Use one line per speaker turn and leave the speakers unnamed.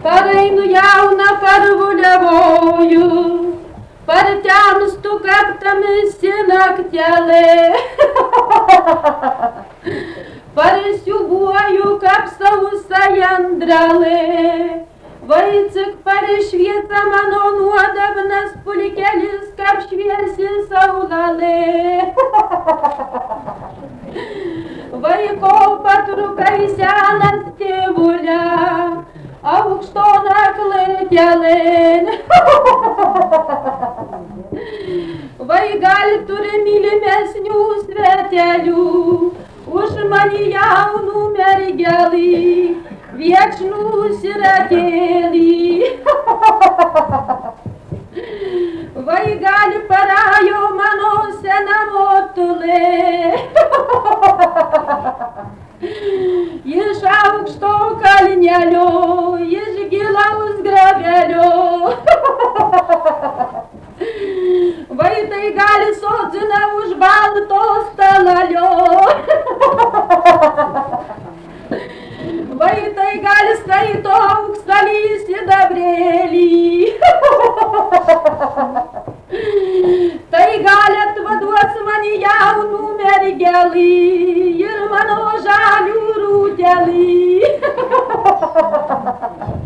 Pareinu jauna parvuliavoju, partemstu kaptamisi naktelė. Parsiubuoju kaip sausa jandralė, vaicik paršvieta mano nuodabnas pulkelis kaip šviesi saulalė. Vaiko patrukai senas tėvulė, aukštona klėtelėn. Vaikal turi mylimesnių svetelių, už mani jaunų mergelį, viečnų siratėlį. Vaikal parajo mano sena motulė, iš aukšto kalnelio, iš gilaus gravelio. Vaikai gali sodina už balto stalalio. Vaikai gali skaito auksalį sidabrėlį. Tai gali atvaduos mani jaunų mergelį ir mano žalių rūtelį.